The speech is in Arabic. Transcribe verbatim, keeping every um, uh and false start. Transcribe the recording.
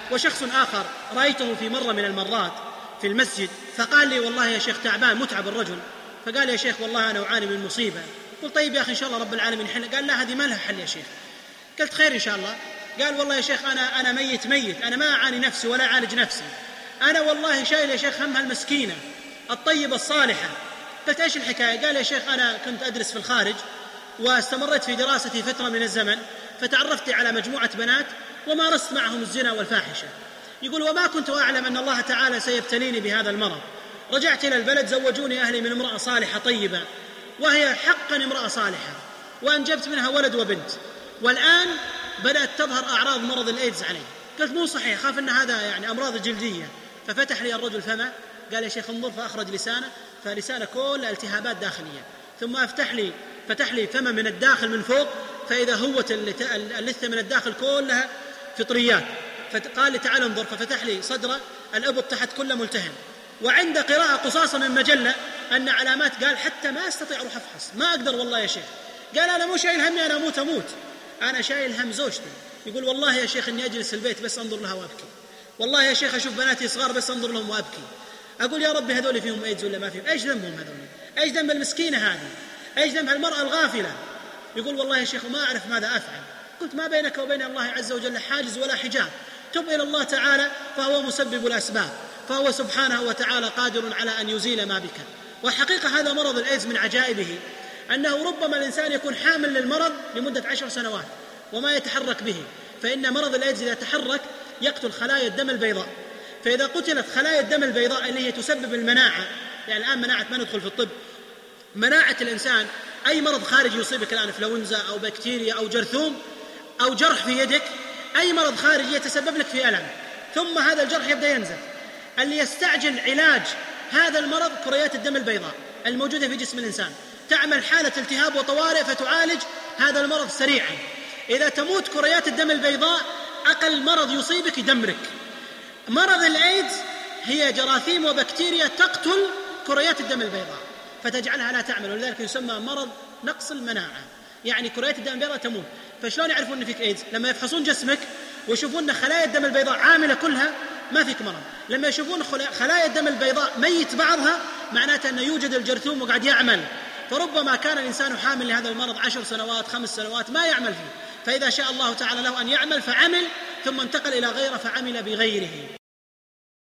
وشخص آخر رأيته في مرة من المرات في المسجد فقال لي والله يا شيخ تعبان متعب الرجل، فقال يا شيخ والله أنا أعاني من مصيبة. قلت طيب يا أخي إن شاء الله رب العالمين يحل. قال لا هذه ما لها حل يا شيخ. قلت خير إن شاء الله. قال والله يا شيخ أنا أنا ميت ميت أنا ما أعاني نفسي ولا أعالج نفسي، أنا والله شايل يا شيخ همها المسكينة الطيبة الصالحة. قلت إيش الحكاية؟ قال يا شيخ أنا كنت أدرس في الخارج واستمرت في دراستي فترة من الزمن، فتعرفت على مجموعة بنات ومارست معهم الزنا والفاحشة. يقول وما كنت أعلم أن الله تعالى سيبتليني بهذا المرض. رجعت إلى البلد زوجوني أهلي من امرأة صالحة طيبة، وهي حقا امرأة صالحة، وأنجبت منها ولد وبنت، والآن بدأت تظهر أعراض مرض الإيدز علي. قلت مو صحيح، خاف أن هذا يعني أمراض جلدية. ففتح لي الرجل فمه، قال يا شيخ انظر، فأخرج لسانه، فلسانه كله التهابات داخلية. ثم أفتح لي فتح لي فمه من الداخل من فوق، فإذا هوة اللثة من الداخل كلها فطريات. فقال لي تعال انظر، ففتح لي صدره، الأبط تحت كله ملتهب. وعند قراءة قصاصة من مجلة أن علامات، قال حتى ما أستطيع أروح أفحص، ما أقدر والله يا شيخ. قال أنا مو شايل همي، أنا أموت أموت، أنا شايل هم زوجتي. يقول والله يا شيخ إني أجلس في البيت بس أنظر لها وأبكي، والله يا شيخ أشوف بناتي صغار بس أنظر لهم وأبكي، أقول يا ربي هذول فيهم إيدز ولا ما فيهم؟ إيش ذنبهم هذول؟ إيش ذنب المسكينة هذه؟ إيش ذنب المرأة الغافلة؟ يقول والله يا شيخ ما أعرف ماذا أفعل. قلت ما بينك وبين الله عز وجل حاجز ولا حجاب، تب إلى الله تعالى فهو مسبب الأسباب، فهو سبحانه وتعالى قادر على أن يزيل ما بك. والحقيقة هذا مرض الإيدز من عجائبه أنه ربما الإنسان يكون حامل للمرض لمدة عشر سنوات وما يتحرك به، فإن مرض الإيدز إذا تحرك يقتل خلايا الدم البيضاء. فإذا قتلت خلايا الدم البيضاء اللي هي تسبب المناعة، يعني الآن مناعة، ما ندخل في الطب، مناعة الإنسان، أي مرض خارجي يصيبك الآن، إنفلونزا أو بكتيريا أو جرثوم أو جرح في يدك، أي مرض خارجي يتسبب لك في ألم، ثم هذا الجرح يبدأ ينزف. اللي يستعجل علاج هذا المرض كريات الدم البيضاء الموجودة في جسم الإنسان، تعمل حالة التهاب وطوارئ فتعالج هذا المرض سريعا. إذا تموت كريات الدم البيضاء أقل مرض يصيبك يدمرك. مرض الإيدز هي جراثيم وبكتيريا تقتل كريات الدم البيضاء فتجعلها لا تعمل، ولذلك يسمى مرض نقص المناعة، يعني كريات الدم البيضاء تموت. فشلون يعرفون أن فيك إيدز؟ لما يفحصون جسمك ويشوفون أن خلايا الدم البيضاء عاملة كلها ما فيك مرض. لما يشوفون خلايا الدم البيضاء ميت بعضها معناته أنه يوجد الجرثوم وقاعد يعمل. فربما كان الإنسان حامل لهذا المرض عشر سنوات خمس سنوات ما يعمل فيه، فإذا شاء الله تعالى له أن يعمل فعمل، ثم انتقل إلى غيره فعمل بغيره.